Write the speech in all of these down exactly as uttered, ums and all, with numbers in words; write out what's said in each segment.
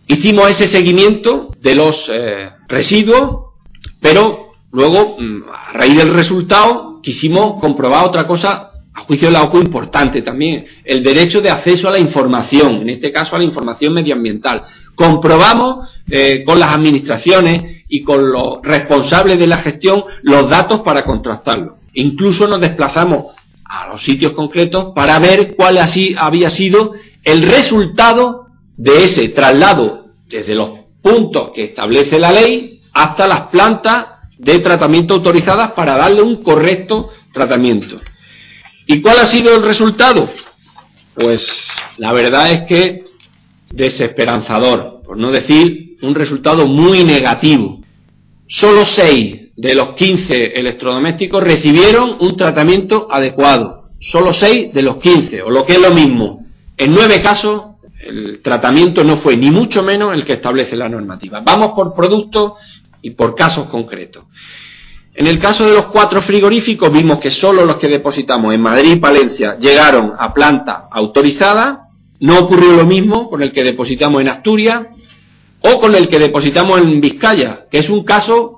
hicimos ese seguimiento de los eh, residuos, pero luego, a raíz del resultado, quisimos comprobar otra cosa, a juicio de la O C U importante también, el derecho de acceso a la información, en este caso a la información medioambiental. Comprobamos eh, con las administraciones y con los responsables de la gestión los datos para contrastarlos. Incluso nos desplazamos a los sitios concretos para ver cuál así había sido el resultado de ese traslado desde los puntos que establece la ley hasta las plantas de tratamiento autorizadas para darle un correcto tratamiento. ¿Y cuál ha sido el resultado? Pues la verdad es que desesperanzador, por no decir un resultado muy negativo. Solo seis de los quince electrodomésticos recibieron un tratamiento adecuado. Solo seis de los quince, o lo que es lo mismo. En nueve casos, el tratamiento no fue ni mucho menos el que establece la normativa. Vamos por productos y por casos concretos. En el caso de los cuatro frigoríficos, vimos que solo los que depositamos en Madrid y Palencia llegaron a planta autorizada. No ocurrió lo mismo con el que depositamos en Asturias o con el que depositamos en Vizcaya, que es un caso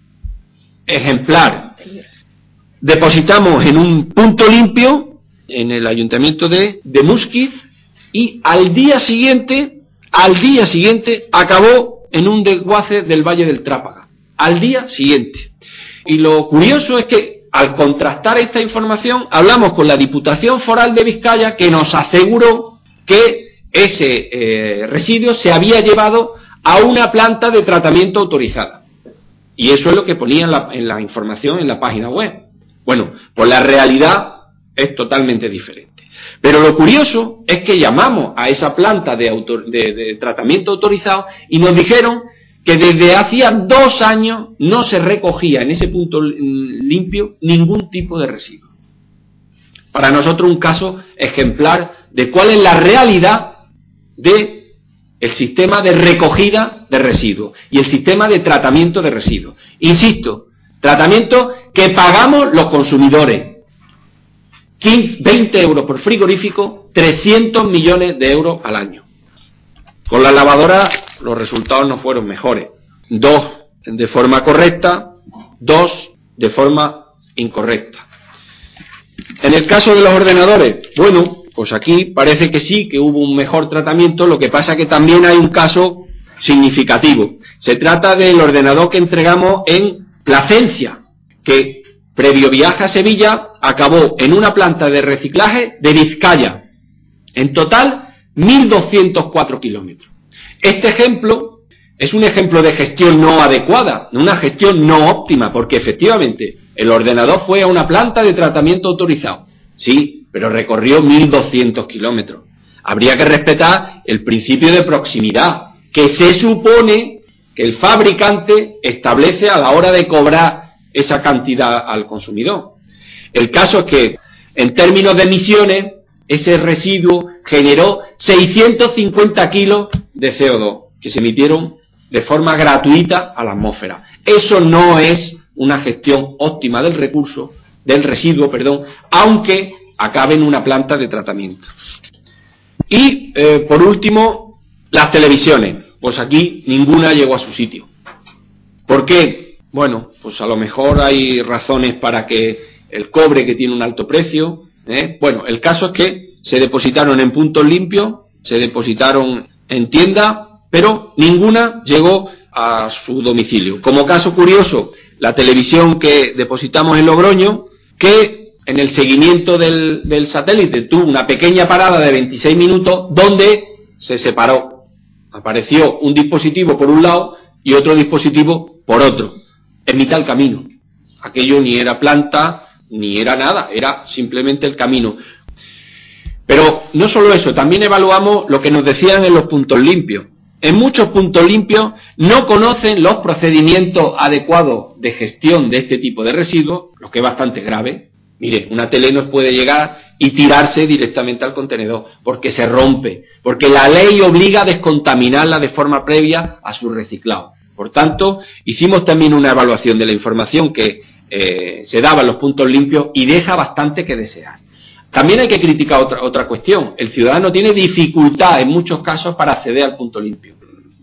ejemplar. Depositamos en un punto limpio en el ayuntamiento de, de Musquiz y al día siguiente, al día siguiente acabó en un desguace del Valle del Trápaga. Al día siguiente. Y lo curioso es que al contrastar esta información hablamos con la Diputación Foral de Vizcaya, que nos aseguró que ese eh, residuo se había llevado a una planta de tratamiento autorizada. Y eso es lo que ponía en la, en la información en la página web. Bueno, pues la realidad es totalmente diferente. Pero lo curioso es que llamamos a esa planta de, autor, de, de tratamiento autorizado y nos dijeron que desde hacía dos años no se recogía en ese punto limpio ningún tipo de residuo. Para nosotros un caso ejemplar de cuál es la realidad de el sistema de recogida de residuos y el sistema de tratamiento de residuos. Insisto, tratamiento que pagamos los consumidores. quince, veinte euros por frigorífico, trescientos millones de euros al año. Con la lavadora los resultados no fueron mejores. Dos de forma correcta, dos de forma incorrecta. En el caso de los ordenadores, bueno, pues aquí parece que sí, que hubo un mejor tratamiento, lo que pasa que también hay un caso significativo. Se trata del ordenador que entregamos en Plasencia, que previo viaje a Sevilla acabó en una planta de reciclaje de Vizcaya. En total, mil doscientos cuatro kilómetros. Este ejemplo es un ejemplo de gestión no adecuada, una gestión no óptima, porque efectivamente el ordenador fue a una planta de tratamiento autorizado. Sí, pero recorrió mil doscientos kilómetros. Habría que respetar el principio de proximidad, que se supone que el fabricante establece a la hora de cobrar esa cantidad al consumidor. El caso es que, en términos de emisiones, ese residuo generó seiscientos cincuenta kilos de C O dos, que se emitieron de forma gratuita a la atmósfera. Eso no es una gestión óptima del recurso, del residuo, perdón, aunque acabe en una planta de tratamiento. Y, eh, por último, las televisiones. Pues aquí ninguna llegó a su sitio. ¿Por qué? Bueno, pues a lo mejor hay razones para que el cobre, que tiene un alto precio, ¿eh? Bueno, el caso es que se depositaron en puntos limpios, se depositaron en tiendas, pero ninguna llegó a su domicilio. Como caso curioso, la televisión que depositamos en Logroño, que en el seguimiento del, del satélite tuvo una pequeña parada de veintiséis minutos donde se separó. Apareció un dispositivo por un lado y otro dispositivo por otro, en mitad del camino. Aquello ni era planta, ni era nada, era simplemente el camino. Pero no solo eso, también evaluamos lo que nos decían en los puntos limpios. En muchos puntos limpios no conocen los procedimientos adecuados de gestión de este tipo de residuos, lo que es bastante grave. Mire, una tele nos puede llegar y tirarse directamente al contenedor, porque se rompe, porque la ley obliga a descontaminarla de forma previa a su reciclado. Por tanto, hicimos también una evaluación de la información que eh, se daba en los puntos limpios y deja bastante que desear. También hay que criticar otra, otra cuestión. El ciudadano tiene dificultad en muchos casos para acceder al punto limpio.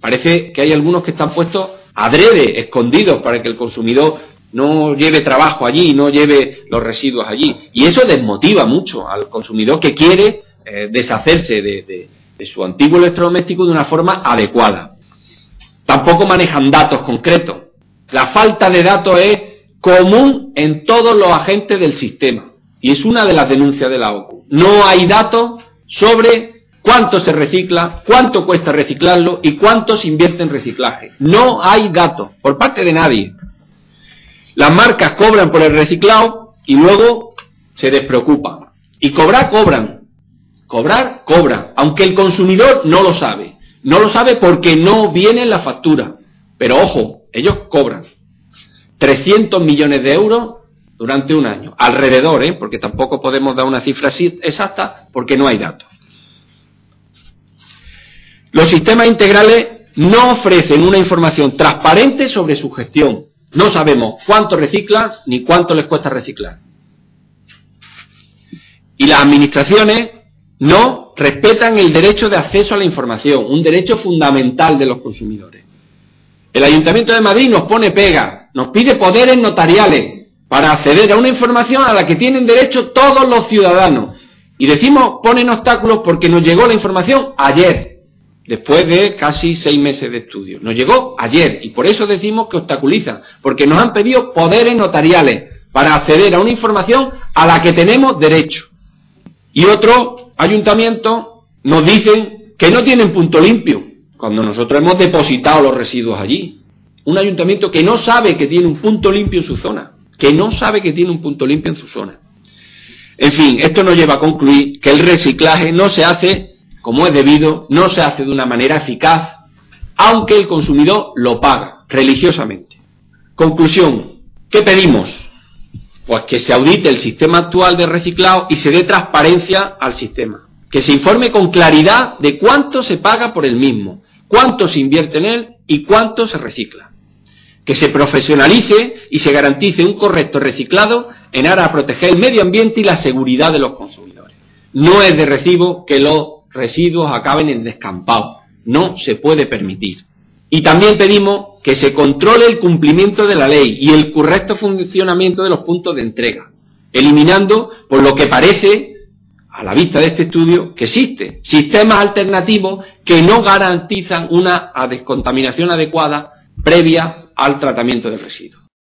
Parece que hay algunos que están puestos adrede, escondidos, para que el consumidor no lleve trabajo allí, no lleve los residuos allí. Y eso desmotiva mucho al consumidor que quiere eh, deshacerse de, de, de su antiguo electrodoméstico de una forma adecuada. Tampoco manejan datos concretos. La falta de datos es común en todos los agentes del sistema. Y es una de las denuncias de la O C U. No hay datos sobre cuánto se recicla, cuánto cuesta reciclarlo y cuánto se invierte en reciclaje. No hay datos por parte de nadie. Las marcas cobran por el reciclado y luego se despreocupan. Y cobrar, cobran. Cobrar, cobran. Aunque el consumidor no lo sabe. No lo sabe porque no viene en la factura. Pero ojo, ellos cobran. trescientos millones de euros durante un año. Alrededor, ¿eh? Porque tampoco podemos dar una cifra exacta porque no hay datos. Los sistemas integrales no ofrecen una información transparente sobre su gestión. No sabemos cuánto reciclan ni cuánto les cuesta reciclar. Y las administraciones no respetan el derecho de acceso a la información, un derecho fundamental de los consumidores. El Ayuntamiento de Madrid nos pone pega, nos pide poderes notariales para acceder a una información a la que tienen derecho todos los ciudadanos. Y decimos ponen obstáculos porque nos llegó la información ayer. Después de casi seis meses de estudio. Nos llegó ayer y por eso decimos que obstaculizan, porque nos han pedido poderes notariales para acceder a una información a la que tenemos derecho. Y otros ayuntamientos nos dicen que no tienen punto limpio, cuando nosotros hemos depositado los residuos allí. Un ayuntamiento que no sabe que tiene un punto limpio en su zona, que no sabe que tiene un punto limpio en su zona. En fin, esto nos lleva a concluir que el reciclaje no se hace como es debido, no se hace de una manera eficaz, aunque el consumidor lo paga religiosamente. Conclusión, ¿qué pedimos? Pues que se audite el sistema actual de reciclado y se dé transparencia al sistema. Que se informe con claridad de cuánto se paga por el mismo, cuánto se invierte en él y cuánto se recicla. Que se profesionalice y se garantice un correcto reciclado en aras a proteger el medio ambiente y la seguridad de los consumidores. No es de recibo que los residuos acaben en descampado. No se puede permitir. Y también pedimos que se controle el cumplimiento de la ley y el correcto funcionamiento de los puntos de entrega, eliminando, por lo que parece, a la vista de este estudio, que existen sistemas alternativos que no garantizan una descontaminación adecuada previa al tratamiento del residuo.